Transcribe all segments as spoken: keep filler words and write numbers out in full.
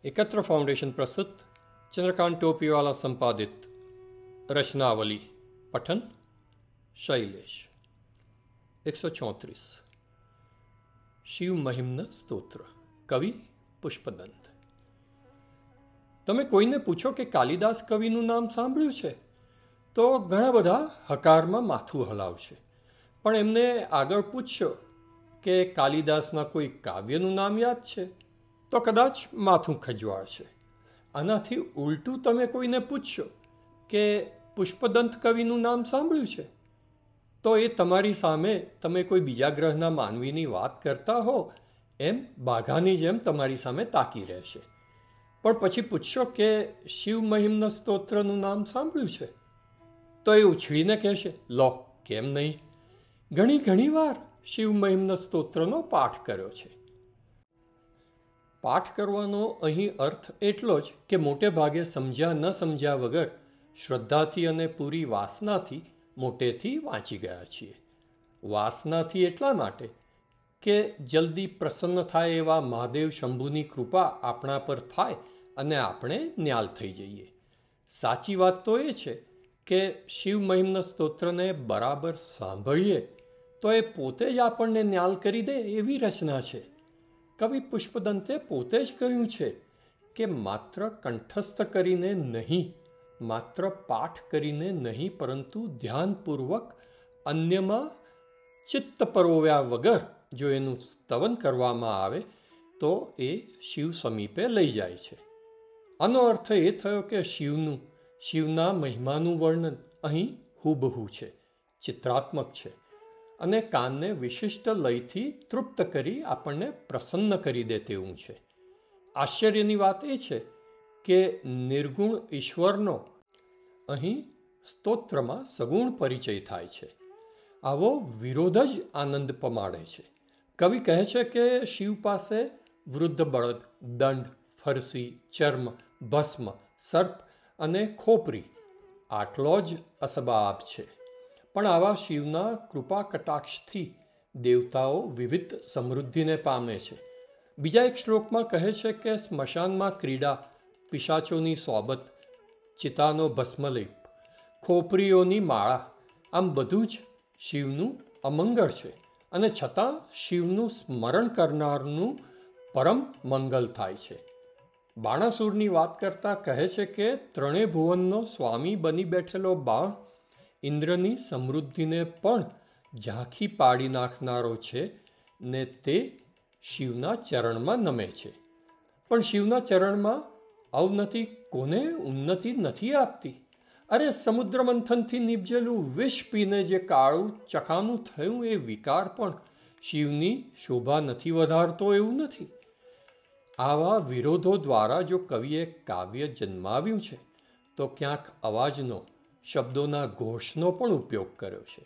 एकत्र फाउंडेशन प्रस्तुत चंद्रकांत टोपीवाला संपादित रचनावली पठन शैलेश एक सौ चौंतीस शिव महिम्न स्त्रोत्र कवि पुष्पदंत। તમે કોઈને પૂછો કે કાલિદાસ કવિનું નામ સાંભળ્યું છે તો ઘણા બધા હકારમાં માથું હલાવશે, પણ એમને આગળ પૂછશો કે કાલિદાસના કોઈ કાવ્યનું નામ યાદ છે તો કદાચ માથું ખંજવાળશે. આનાથી ઉલટું તમે કોઈને પૂછશો કે પુષ્પદંત કવિનું નામ સાંભળ્યું છે તો એ તમારી સામે તમે કોઈ બીજા ગ્રહના માનવીની વાત કરતા હો એમ બાઘાની જેમ તમારી સામે તાકી રહેશે. પણ પછી પૂછશો કે શિવ મહિમ્ન સ્તોત્રનું નામ સાંભળ્યું છે તો એ ઉછળીને કહેશે, લો કેમ નહીં, ઘણી ઘણી વાર શિવ મહિમ્ન સ્તોત્રનો પાઠ કર્યો છે. પાઠ કરવાનો અહીં અર્થ એટલો જ કે મોટે ભાગે સમજ્યા ન સમજ્યા વગર શ્રદ્ધાથી અને પૂરી વાસનાથી મોટેથી વાંચી ગયા છીએ. વાસનાથી એટલા માટે કે જલ્દી પ્રસન્ન થાય એવા મહાદેવ શંભુની કૃપા આપણા પર થાય અને આપણે ન્યાલ થઈ જઈએ. સાચી વાત તો એ છે કે શિવ મહિમ્ન સ્તોત્રને બરાબર સાંભળીએ તો એ પોતે જ આપણને ન્યાલ કરી દે એવી રચના છે. કવિ પુષ્પદંતે પોતે જ કહ્યું છે કે માત્ર કંઠસ્થ કરીને નહીં, માત્ર પાઠ કરીને નહીં, પરંતુ ધ્યાનપૂર્વક અન્યમાં ચિત્ત પરોવ્યા વગર જો એનું સ્તવન કરવામાં આવે તો એ શિવ સમીપે લઈ જાય છે. આનો અર્થ એ થયો કે શિવનું શિવના મહિમાનું વર્ણન અહીં હુબહુ છે, ચિત્રાત્મક છે અને કાનને વિશિષ્ટ લયથી તૃપ્ત કરી આપણને પ્રસન્ન કરી દે તેવું છે. આશ્ચર્યની વાત એ છે કે નિર્ગુણ ઈશ્વરનો અહીં સ્તોત્રમાં સગુણ પરિચય થાય છે. આવો વિરોધ જ આનંદ પમાડે છે. કવિ કહે છે કે શિવ પાસે વૃદ્ધ બળદ, દંડ, ફરસી, ચર્મ, ભસ્મ, સર્પ અને ખોપરી આટલો જ અસબાબ છે. પણ આવા શિવના કૃપા કટાક્ષથી દેવતાઓ વિવિધ સમૃદ્ધિને પામે છે. બીજા એક શ્લોકમાં કહે છે કે સ્મશાનમાં ક્રીડા, પિશાચોની સોબત, ચિતાનો ભસ્મલેપ, ખોપરીઓની માળા, આમ બધું જ શિવનું અમંગળ છે અને છતાં શિવનું સ્મરણ કરનારનું પરમ મંગલ થાય છે. બાણાસુરની વાત કરતા કહે છે કે ત્રણેય ભુવનનો સ્વામી બની બેઠેલો બાણ ઇન્દ્રની સમૃદ્ધિને પણ ઝાંખી પાડી નાખનારો છે ને તે શિવના ચરણમાં નમે છે. પણ શિવના ચરણમાં અવનતિ કોને ઉન્નતિ નથી આપતી? અરે સમુદ્ર મંથનથી નીપજેલું વિષ પીને જે કાળું ચખાનું થયું એ વિકાર પણ શિવની શોભા નથી વધારતો એવું નથી. આવા વિરોધો દ્વારા જો કવિએ કાવ્ય જન્માવ્યું છે તો ક્યાંક અવાજનો, શબ્દોના ઘોષનો પણ ઉપયોગ કર્યો છે.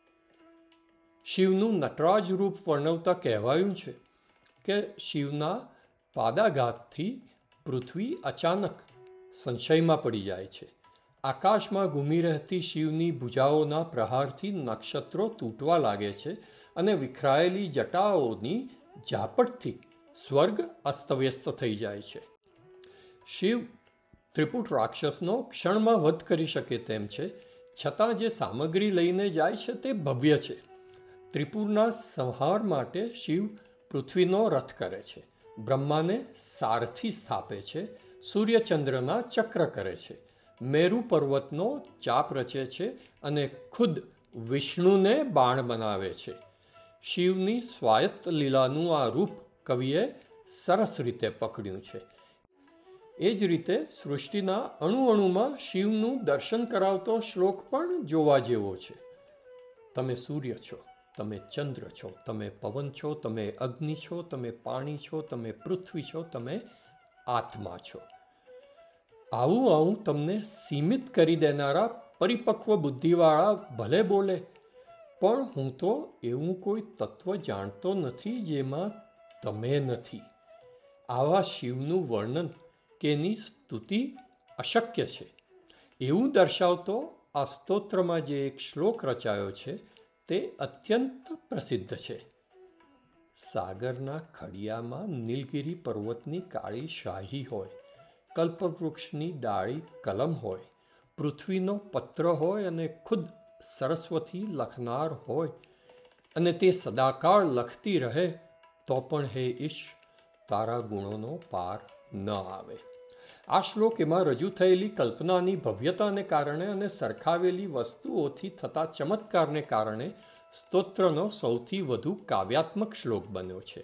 શિવનું નટરાજ રૂપ વર્ણવતા કહેવાયું છે કે શિવના પાદાઘાતથી પૃથ્વી અચાનક સંશયમાં પડી જાય છે. આકાશમાં ઘૂમી રહેતી શિવની ભુજાઓના પ્રહારથી નક્ષત્રો તૂટવા લાગે છે અને વિખરાયેલી જટાઓની ઝાપટથી સ્વર્ગ અસ્તવ્યસ્ત થઈ જાય છે. શિવ ત્રિપુટ રાક્ષસનો ક્ષણમાં વધ કરી શકે તેમ છે, છતાં જે સામગ્રી લઈને જાય છે તે ભવ્ય છે. ત્રિપુરના સંહાર માટે શિવ પૃથ્વીનો રથ કરે છે, બ્રહ્માને સારથી સ્થાપે છે, સૂર્યચંદ્રના ચક્ર કરે છે, મેરુ પર્વતનો ચાપ રચે છે અને ખુદ વિષ્ણુને બાણ બનાવે છે. શિવની સ્વાયત્ત લીલાનું આ રૂપ કવિએ સરસ રીતે પકડ્યું છે. એ જ રીતે સૃષ્ટિના અણુ અણુમાં શિવનું દર્શન કરાવતો શ્લોક પણ જોવા જેવો છે. તમે સૂર્ય છો, તમે ચંદ્ર છો, તમે પવન છો, તમે અગ્નિ છો, તમે પાણી છો, તમે પૃથ્વી છો, તમે આત્મા છો. આવું આવું તમને સીમિત કરી દેનારા પરિપક્વ બુદ્ધિવાળા ભલે બોલે, પણ હું તો એવું કોઈ તત્વ જાણતો નથી જેમાં તમે નથી. આવા શિવનું વર્ણન કે એની સ્તુતિ અશક્ય છે એવું દર્શાવતો આ સ્તોત્રમાં જે એક શ્લોક રચાયો છે તે અત્યંત પ્રસિદ્ધ છે. સાગરના ખડિયામાં નીલગિરી પર્વતની કાળી શાહી હોય, કલ્પવૃક્ષની ડાળી કલમ હોય, પૃથ્વીનો પત્ર હોય અને ખુદ સરસ્વતી લખનાર હોય, અને તે સદાકાળ લખતી રહે તો પણ હે ઈશ, તારા ગુણોનો પાર ન આવે. આ શ્લોક એમાં રજૂ થયેલી કલ્પનાની ભવ્યતાને કારણે અને સરખાવેલી વસ્તુઓથી થતા ચમત્કારને કારણે સ્તોત્રનો સૌથી વધુ કાવ્યાત્મક શ્લોક બન્યો છે.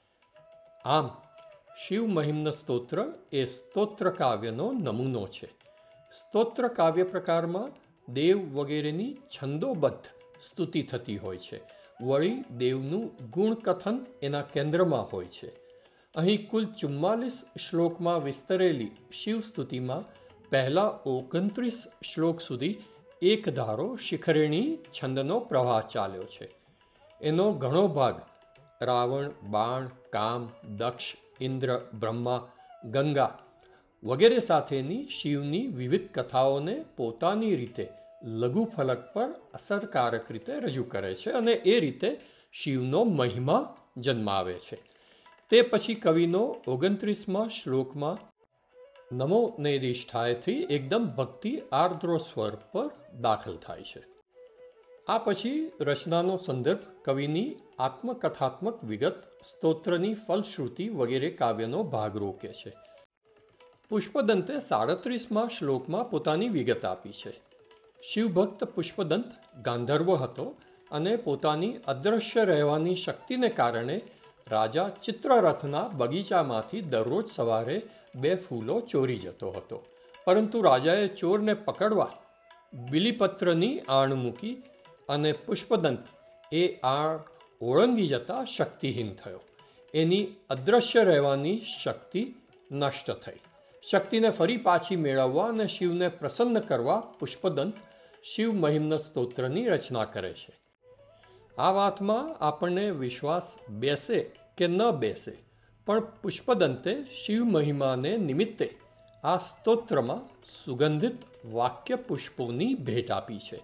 આમ શિવ મહિમ્ન સ્તોત્ર એ સ્તોત્ર કાવ્યનો નમૂનો છે. સ્તોત્ર કાવ્ય પ્રકારમાં દેવ વગેરેની છંદોબદ્ધ સ્તુતિ થતી હોય છે. વળી દેવનું ગુણકથન એના કેન્દ્રમાં હોય છે. અહીં કુલ ચુમ્માલીસ શ્લોકમાં વિસ્તરેલી શિવ સ્તુતિમાં પહેલા ઓગણત્રીસ શ્લોક સુધી એક ધારો શિખરેણી છંદનો પ્રવાહ ચાલ્યો છે. એનો ઘણો ભાગ રાવણ, બાણ, કામ, દક્ષ, ઇન્દ્ર, બ્રહ્મા, ગંગા વગેરે સાથેની શિવની વિવિધ કથાઓને પોતાની રીતે લઘુ ફલક પર અસરકારક રીતે રજૂ કરે છે અને એ રીતે શિવનો મહિમા જન્માવે છે. તે પછી કવિનો ઓગણત્રીસમાં શ્લોકમાં નમો નેદિષ્ઠાયથી એકદમ ભક્તિ આર્દ્ર સ્વર પર દાખલ થાય છે. આ પછી રચનાનો સંદર્ભ કવિની આત્મકથાત્મક વિગત, સ્તોત્રની ફલશ્રુતિ વગેરે કાવ્યનો ભાગ રોકે છે. પુષ્પદંતે સાડત્રીસમાં શ્લોકમાં પોતાની વિગત આપી છે. શિવભક્ત પુષ્પદંત ગાંધર્વ હતો અને પોતાની અદૃશ્ય રહેવાની શક્તિને કારણે રાજા ચિત્રરથના બગીચામાંથી દરરોજ સવારે બે ફૂલો ચોરી જતો હતો. પરંતુ રાજાએ ચોરને પકડવા બિલીપત્રની આણ મૂકી અને પુષ્પદંત એ આણ ઓળંગી જતા શક્તિહીન થયો. એની અદૃશ્ય રહેવાની શક્તિ નષ્ટ થઈ. શક્તિને ફરી પાછી મેળવવા અને શિવને પ્રસન્ન કરવા પુષ્પદંત શિવ મહિમ્ન સ્તોત્રની રચના કરે છે. આ વાતમાં આપણને વિશ્વાસ બેસે કે ન બેસે, પણ પુષ્પદંતે શિવ મહિમાને નિમિત્તે આ સ્તોત્રમાં સુગંધિત વાક્ય પુષ્પોની ભેટ આપી છે.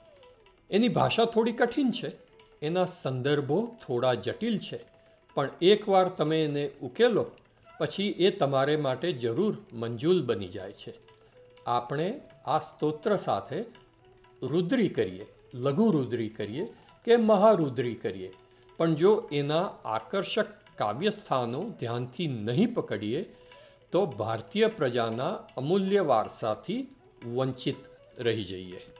એની ભાષા થોડી કઠિન છે, એના સંદર્ભો થોડા જટિલ છે, પણ એકવાર તમે એને ઉકેલો પછી એ તમારે માટે જરૂર મંજૂલ બની જાય છે. આપણે આ સ્તોત્ર સાથે રુદ્રી કરીએ, લઘુ રુદ્રી કરીએ કે મહારુદ્રી કરીએ, પણ જો એના આકર્ષક કાવ્યસ્થાનો ધ્યાનથી નહીં પકડીએ તો ભારતીય પ્રજાના અમૂલ્ય વારસાથી વંચિત રહી જઈએ.